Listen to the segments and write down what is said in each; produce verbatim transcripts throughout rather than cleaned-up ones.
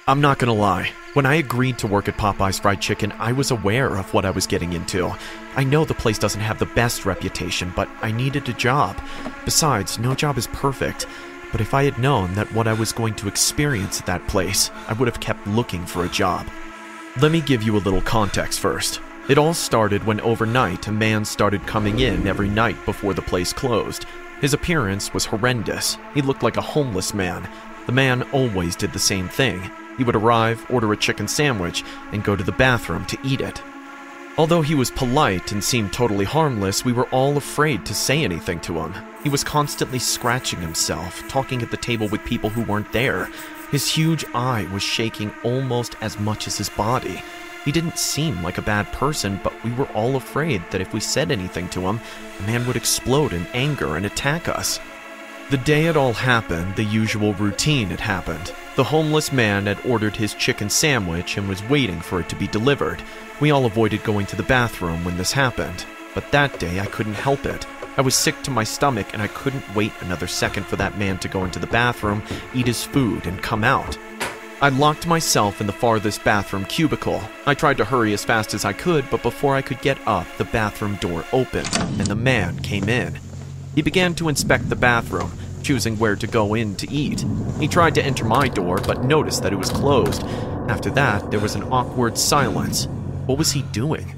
I'm not gonna lie. When I agreed to work at Popeye's Fried Chicken, I was aware of what I was getting into. I know the place doesn't have the best reputation, but I needed a job. Besides, no job is perfect. But if I had known that what I was going to experience at that place, I would have kept looking for a job. Let me give you a little context first. It all started when overnight a man started coming in every night before the place closed. His appearance was horrendous. He looked like a homeless man. The man always did the same thing. He would arrive, order a chicken sandwich, and go to the bathroom to eat it. Although he was polite and seemed totally harmless, we were all afraid to say anything to him. He was constantly scratching himself, talking at the table with people who weren't there. His huge eye was shaking almost as much as his body. He didn't seem like a bad person, but we were all afraid that if we said anything to him, the man would explode in anger and attack us. The day it all happened, the usual routine had happened. The homeless man had ordered his chicken sandwich and was waiting for it to be delivered. We all avoided going to the bathroom when this happened, but that day I couldn't help it. I was sick to my stomach and I couldn't wait another second for that man to go into the bathroom, eat his food, and come out. I locked myself in the farthest bathroom cubicle. I tried to hurry as fast as I could, but before I could get up, the bathroom door opened, and the man came in. He began to inspect the bathroom, choosing where to go in to eat. He tried to enter my door, but noticed that it was closed. After that, there was an awkward silence. What was he doing?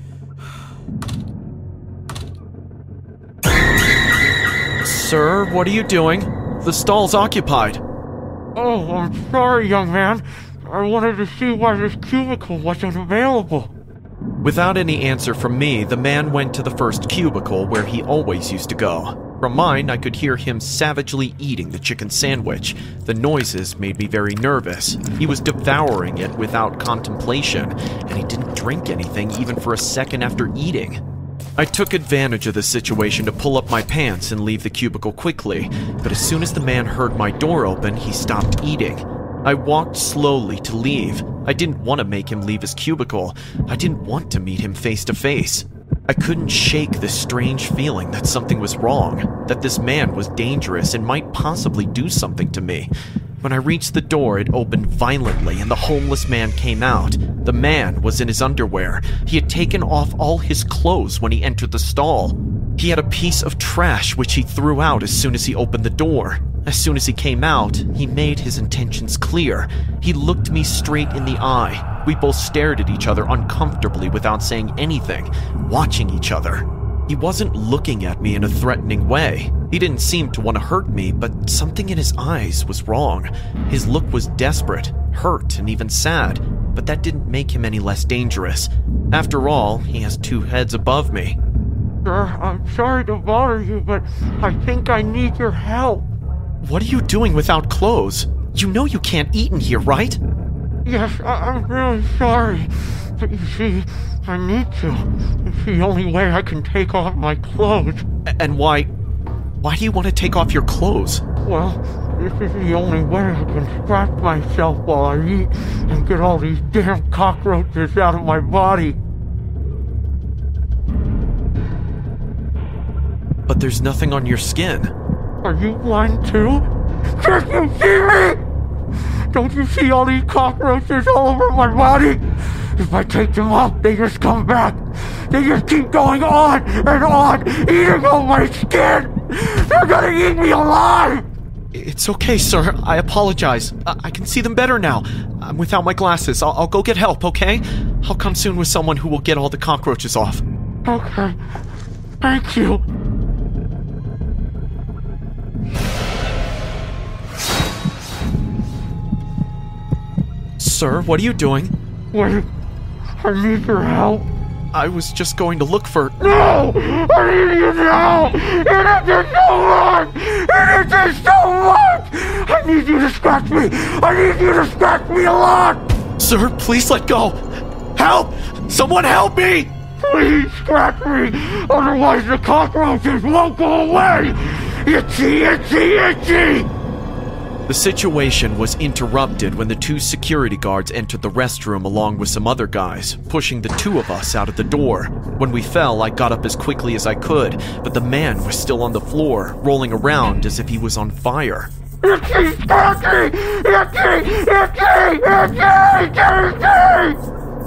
Sir, what are you doing? The stall's occupied. Oh, I'm sorry, young man. I wanted to see why this cubicle wasn't available. Without any answer from me, the man went to the first cubicle where he always used to go. From mine, I could hear him savagely eating the chicken sandwich. The noises made me very nervous. He was devouring it without contemplation, and he didn't drink anything even for a second after eating. I took advantage of the situation to pull up my pants and leave the cubicle quickly, but as soon as the man heard my door open, he stopped eating. I walked slowly to leave. I didn't want to make him leave his cubicle. I didn't want to meet him face to face. I couldn't shake this strange feeling that something was wrong, that this man was dangerous and might possibly do something to me. When I reached the door, it opened violently and the homeless man came out. The man was in his underwear. He had taken off all his clothes when he entered the stall. He had a piece of trash which he threw out as soon as he opened the door. As soon as he came out, he made his intentions clear. He looked me straight in the eye. We both stared at each other uncomfortably without saying anything, watching each other. He wasn't looking at me in a threatening way. He didn't seem to want to hurt me, but something in his eyes was wrong. His look was desperate, hurt, and even sad, but that didn't make him any less dangerous. After all, he has two heads above me. Sir, I'm sorry to bother you, but I think I need your help. What are you doing without clothes? You know you can't eat in here, right? Yes, I- I'm really sorry. But you see, I need to. It's the only way I can take off my clothes. And why... why do you want to take off your clothes? Well, this is the only way I can scratch myself while I eat and get all these damn cockroaches out of my body. But there's nothing on your skin. Are you blind too? Can't you see me? Don't you see all these cockroaches all over my body? If I take them off, they just come back. They just keep going on and on, eating all my skin. They're gonna eat me alive. It's okay, sir. I apologize. I, I can see them better now. I'm without my glasses. I'll, I'll go get help, okay? I'll come soon with someone who will get all the cockroaches off. Okay. Thank you. Sir, what are you doing? Wait, I need your help. I was just going to look for... No! I need you now! It is so much! It is so much! I need you to scratch me! I need you to scratch me a lot! Sir, please let go! Help! Someone help me! Please scratch me! Otherwise the cockroaches won't go away! Itchy, itchy, itchy! The situation was interrupted when the two security guards entered the restroom along with some other guys, pushing the two of us out of the door. When we fell, I got up as quickly as I could, but the man was still on the floor, rolling around as if he was on fire. Itchy! Itchy! Itchy! Itchy! Itchy! Itchy!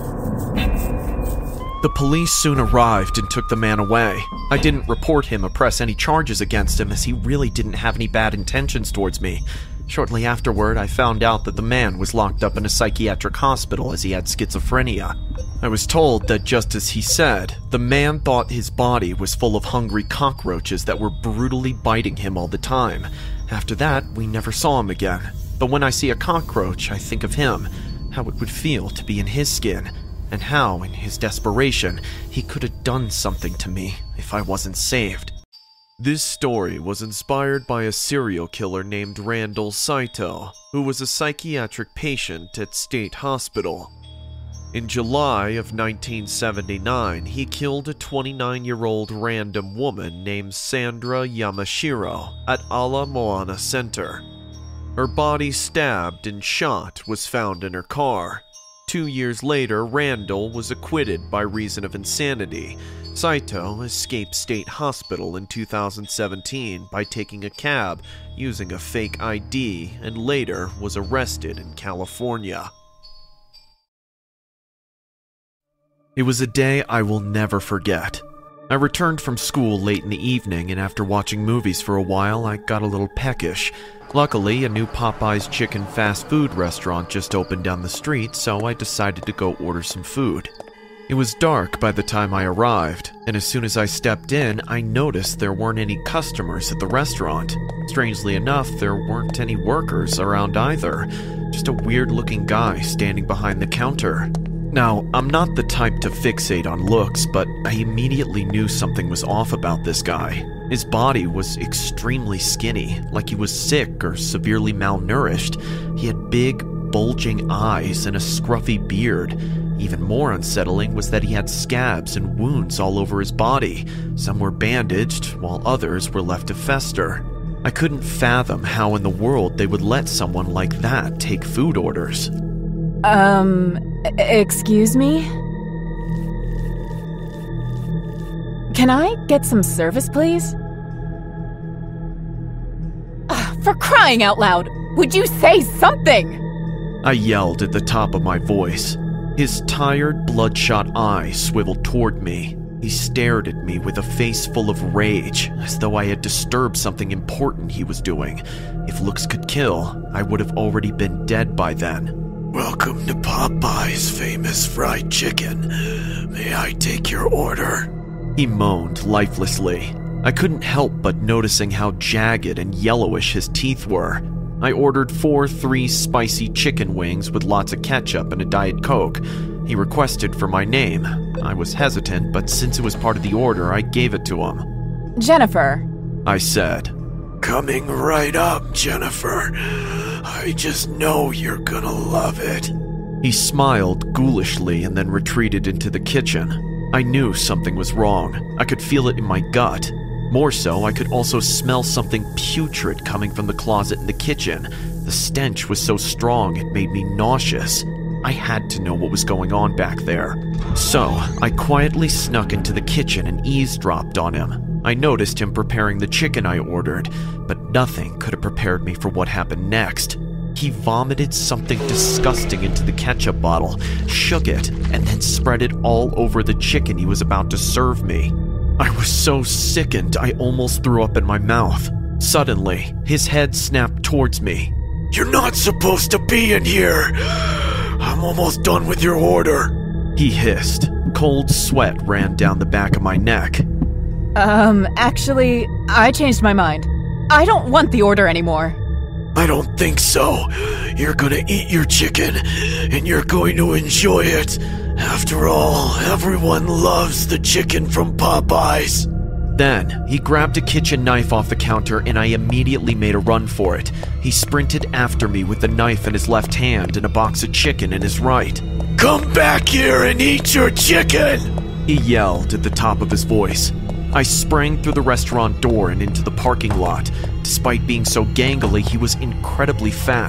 The police soon arrived and took the man away. I didn't report him or press any charges against him as he really didn't have any bad intentions towards me. Shortly afterward, I found out that the man was locked up in a psychiatric hospital as he had schizophrenia. I was told that just as he said, the man thought his body was full of hungry cockroaches that were brutally biting him all the time. After that, we never saw him again. But when I see a cockroach, I think of him, how it would feel to be in his skin, and how, in his desperation, he could have done something to me if I wasn't saved. This story was inspired by a serial killer named Randall Saito, who was a psychiatric patient at State Hospital. In July of nineteen seventy-nine, he killed a twenty-nine-year-old random woman named Sandra Yamashiro at Ala Moana Center. Her body, stabbed and shot, was found in her car. Two years later, Randall was acquitted by reason of insanity. Saito escaped State Hospital in two thousand seventeen by taking a cab using a fake I D and later was arrested in California. It was a day I will never forget. I returned from school late in the evening, and after watching movies for a while, I got a little peckish. Luckily, a new Popeye's chicken fast food restaurant just opened down the street, so I decided to go order some food. It was dark by the time I arrived, and as soon as I stepped in, I noticed there weren't any customers at the restaurant. Strangely enough, there weren't any workers around either, just a weird-looking guy standing behind the counter. Now, I'm not the type to fixate on looks, but I immediately knew something was off about this guy. His body was extremely skinny, like he was sick or severely malnourished. He had big, bulging eyes and a scruffy beard. Even more unsettling was that he had scabs and wounds all over his body. Some were bandaged, while others were left to fester. I couldn't fathom how in the world they would let someone like that take food orders. Um, excuse me? Can I get some service, please? Ugh, for crying out loud, would you say something? I yelled at the top of my voice. His tired, bloodshot eyes swiveled toward me. He stared at me with a face full of rage, as though I had disturbed something important he was doing. If looks could kill, I would have already been dead by then. Welcome to Popeye's famous fried chicken. May I take your order? He moaned lifelessly. I couldn't help but noticing how jagged and yellowish his teeth were. I ordered four three spicy chicken wings with lots of ketchup and a Diet Coke. He requested for my name. I was hesitant, but since it was part of the order, I gave it to him. Jennifer, I said. Coming right up, Jennifer. I just know you're gonna love it. He smiled ghoulishly and then retreated into the kitchen. I knew something was wrong. I could feel it in my gut. More so, I could also smell something putrid coming from the closet in the kitchen. The stench was so strong it made me nauseous. I had to know what was going on back there. So, I quietly snuck into the kitchen and eavesdropped on him. I noticed him preparing the chicken I ordered, but nothing could have prepared me for what happened next. He vomited something disgusting into the ketchup bottle, shook it, and then spread it all over the chicken he was about to serve me. I was so sickened I almost threw up in my mouth. Suddenly, his head snapped towards me. You're not supposed to be in here! I'm almost done with your order! He hissed. Cold sweat ran down the back of my neck. Um, actually, I changed my mind. I don't want the order anymore. I don't think so. You're gonna eat your chicken, and you're going to enjoy it. After all, everyone loves the chicken from Popeye's. Then, he grabbed a kitchen knife off the counter and I immediately made a run for it. He sprinted after me with the knife in his left hand and a box of chicken in his right. Come back here and eat your chicken! He yelled at the top of his voice. I sprang through the restaurant door and into the parking lot. Despite being so gangly, he was incredibly fast.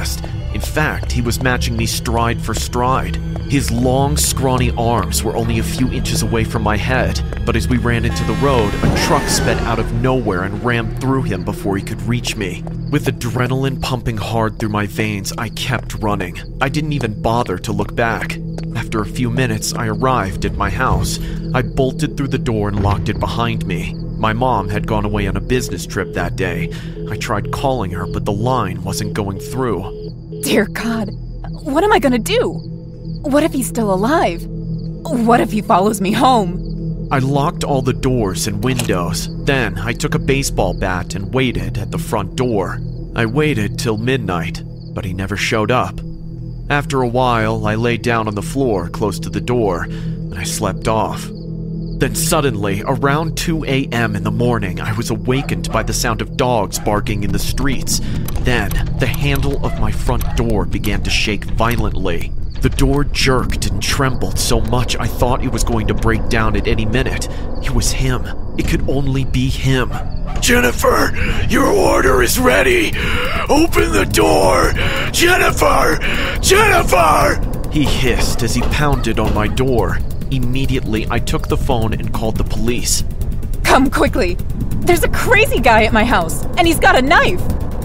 In fact, he was matching me stride for stride. His long, scrawny arms were only a few inches away from my head, but as we ran into the road, a truck sped out of nowhere and rammed through him before he could reach me. With adrenaline pumping hard through my veins, I kept running. I didn't even bother to look back. After a few minutes, I arrived at my house. I bolted through the door and locked it behind me. My mom had gone away on a business trip that day. I tried calling her, but the line wasn't going through. Dear God, what am I gonna do? What if he's still alive? What if he follows me home? I locked all the doors and windows. Then I took a baseball bat and waited at the front door. I waited till midnight, but he never showed up. After a while, I lay down on the floor close to the door, and I slept off. Then suddenly, around two a m in the morning, I was awakened by the sound of dogs barking in the streets. Then, the handle of my front door began to shake violently. The door jerked and trembled so much I thought it was going to break down at any minute. It was him. It could only be him. Jennifer, your order is ready. Open the door. Jennifer! Jennifer! He hissed as he pounded on my door. Immediately, I took the phone and called the police. Come quickly. There's a crazy guy at my house, and he's got a knife.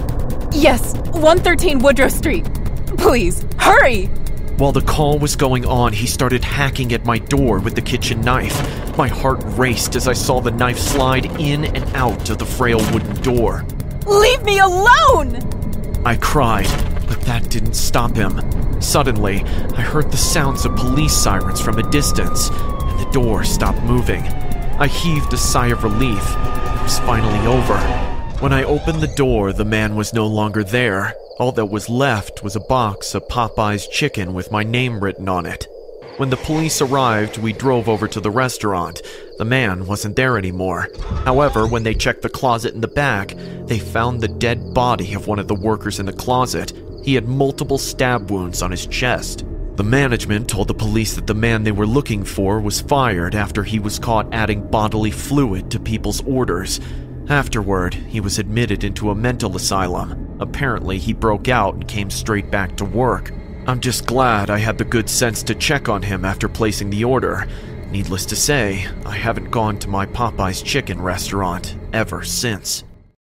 Yes, one thirteen Woodrow Street. Please, hurry! While the call was going on, he started hacking at my door with the kitchen knife. My heart raced as I saw the knife slide in and out of the frail wooden door. Leave me alone! I cried, but that didn't stop him. Suddenly, I heard the sounds of police sirens from a distance, and the door stopped moving. I heaved a sigh of relief. It was finally over. When I opened the door, the man was no longer there. All that was left was a box of Popeye's chicken with my name written on it. When the police arrived, we drove over to the restaurant. The man wasn't there anymore. However, when they checked the closet in the back, they found the dead body of one of the workers in the closet. He had multiple stab wounds on his chest. The management told the police that the man they were looking for was fired after he was caught adding bodily fluid to people's orders. Afterward, he was admitted into a mental asylum. Apparently, he broke out and came straight back to work. I'm just glad I had the good sense to check on him after placing the order. Needless to say, I haven't gone to my Popeye's Chicken restaurant ever since.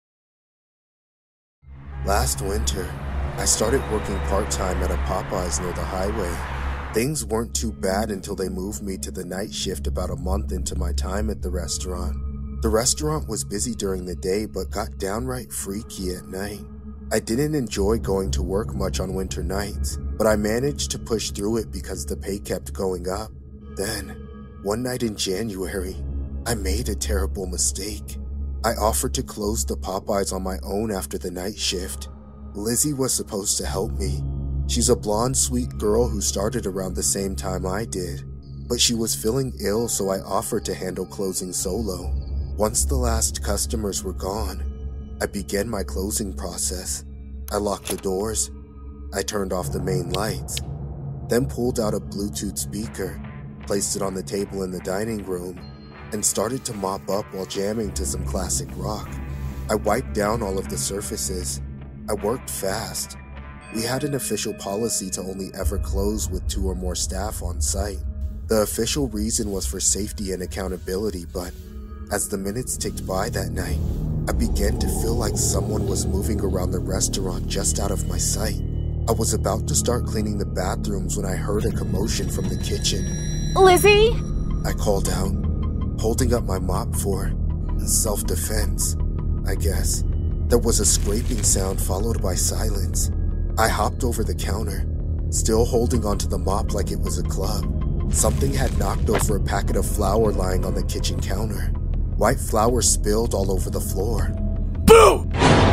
Last winter, I started working part-time at a Popeyes near the highway. Things weren't too bad until they moved me to the night shift about a month into my time at the restaurant. The restaurant was busy during the day but got downright freaky at night. I didn't enjoy going to work much on winter nights, but I managed to push through it because the pay kept going up. Then, one night in January, I made a terrible mistake. I offered to close the Popeyes on my own after the night shift. Lizzie was supposed to help me. She's a blonde, sweet girl who started around the same time I did, but she was feeling ill, so I offered to handle closing solo. Once the last customers were gone, I began my closing process. I locked the doors, I turned off the main lights, then pulled out a Bluetooth speaker, placed it on the table in the dining room, and started to mop up while jamming to some classic rock. I wiped down all of the surfaces. I worked fast. We had an official policy to only ever close with two or more staff on site. The official reason was for safety and accountability, but as the minutes ticked by that night, I began to feel like someone was moving around the restaurant just out of my sight. I was about to start cleaning the bathrooms when I heard a commotion from the kitchen. Lizzie? I called out, holding up my mop for self-defense, I guess. There was a scraping sound followed by silence. I hopped over the counter, still holding onto the mop like it was a club. Something had knocked over a packet of flour lying on the kitchen counter. White flour spilled all over the floor. Boo!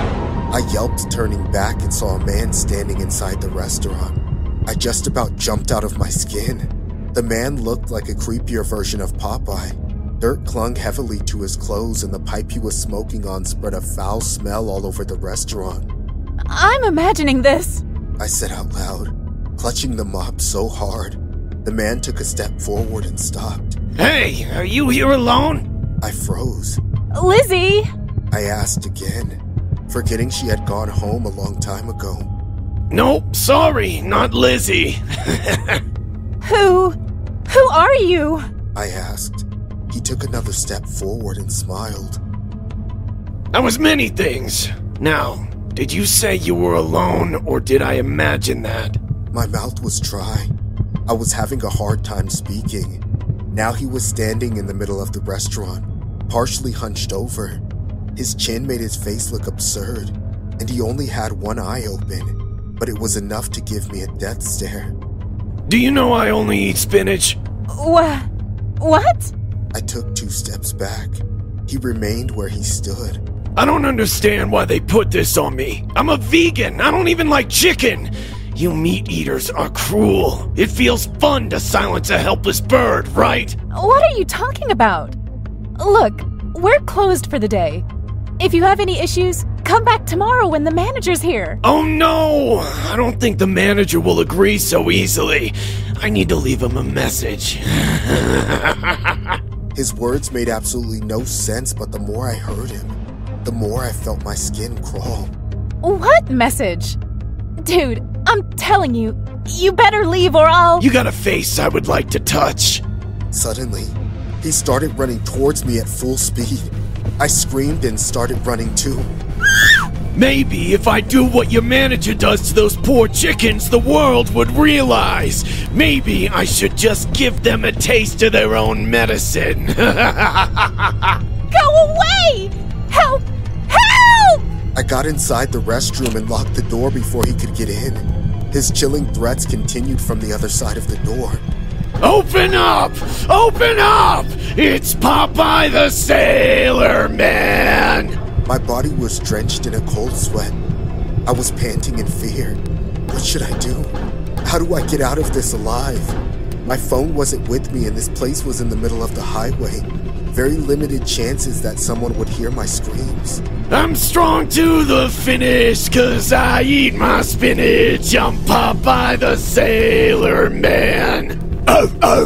I yelped, turning back, and saw a man standing inside the restaurant. I just about jumped out of my skin. The man looked like a creepier version of Popeye. Dirt clung heavily to his clothes, and the pipe he was smoking on spread a foul smell all over the restaurant. I'm imagining this, I said out loud, clutching the mop so hard. The man took a step forward and stopped. Hey, are you here alone? I froze. Lizzie? I asked again, forgetting she had gone home a long time ago. Nope, sorry, not Lizzie. Who... who are you? I asked. He took another step forward and smiled. I was many things. Now, did you say you were alone, or did I imagine that? My mouth was dry. I was having a hard time speaking. Now he was standing in the middle of the restaurant, partially hunched over. His chin made his face look absurd, and he only had one eye open, but it was enough to give me a death stare. Do you know I only eat spinach? Wha... what? I took two steps back. He remained where he stood. I don't understand why they put this on me. I'm a vegan. I don't even like chicken. You meat eaters are cruel. It feels fun to silence a helpless bird, right? What are you talking about? Look, we're closed for the day. If you have any issues, come back tomorrow when the manager's here. Oh no! I don't think the manager will agree so easily. I need to leave him a message. His words made absolutely no sense, but the more I heard him, the more I felt my skin crawl. What message? Dude, I'm telling you, you better leave or I'll... You got a face I would like to touch. Suddenly, he started running towards me at full speed. I screamed and started running too. Maybe if I do what your manager does to those poor chickens, the world would realize. Maybe I should just give them a taste of their own medicine. Go away! Help! Help! I got inside the restroom and locked the door before he could get in. His chilling threats continued from the other side of the door. Open up! Open up! It's Popeye the Sailor Man! My body was drenched in a cold sweat. I was panting in fear. What should I do? How do I get out of this alive? My phone wasn't with me and this place was in the middle of the highway. Very limited chances that someone would hear my screams. I'm strong to the finish, cause I eat my spinach. I'm Popeye the Sailor Man. Oh, oh.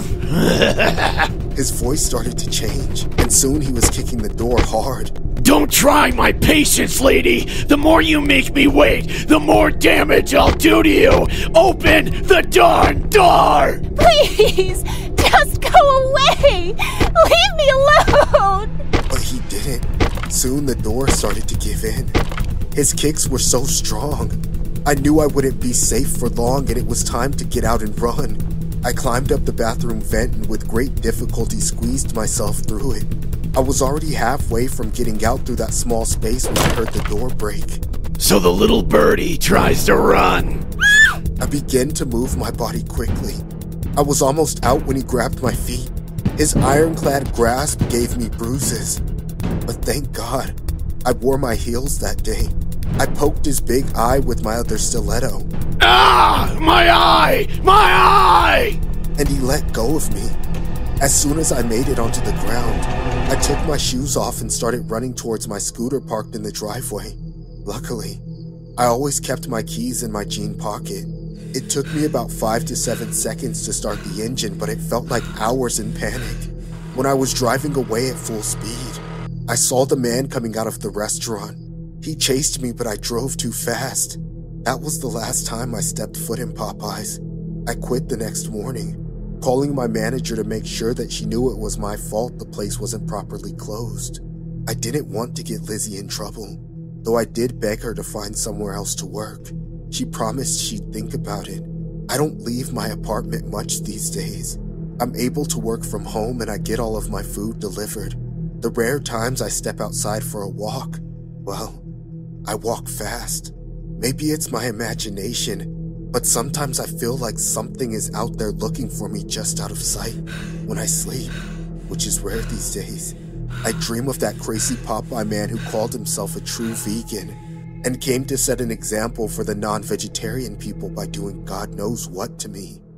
His voice started to change, and soon he was kicking the door hard. Don't try my patience, lady. The more you make me wait, the more damage I'll do to you. Open the darn door! Please, just go away! Leave me alone! But he didn't. Soon the door started to give in. His kicks were so strong. I knew I wouldn't be safe for long and it was time to get out and run. I climbed up the bathroom vent and with great difficulty squeezed myself through it. I was already halfway from getting out through that small space when I heard the door break. So the little birdie tries to run. I began to move my body quickly. I was almost out when he grabbed my feet. His ironclad grasp gave me bruises. But thank God, I wore my heels that day. I poked his big eye with my other stiletto. Ah! My eye! My eye! And he let go of me. As soon as I made it onto the ground, I took my shoes off and started running towards my scooter parked in the driveway. Luckily, I always kept my keys in my jean pocket. It took me about five to seven seconds to start the engine, but it felt like hours in panic. When I was driving away at full speed, I saw the man coming out of the restaurant. He chased me, but I drove too fast. That was the last time I stepped foot in Popeyes. I quit the next morning, calling my manager to make sure that she knew it was my fault the place wasn't properly closed. I didn't want to get Lizzie in trouble, though I did beg her to find somewhere else to work. She promised she'd think about it. I don't leave my apartment much these days. I'm able to work from home and I get all of my food delivered. The rare times I step outside for a walk, well, I walk fast. Maybe it's my imagination, but sometimes I feel like something is out there looking for me just out of sight. When I sleep, which is rare these days, I dream of that crazy Popeye man who called himself a true vegan and came to set an example for the non-vegetarian people by doing God knows what to me.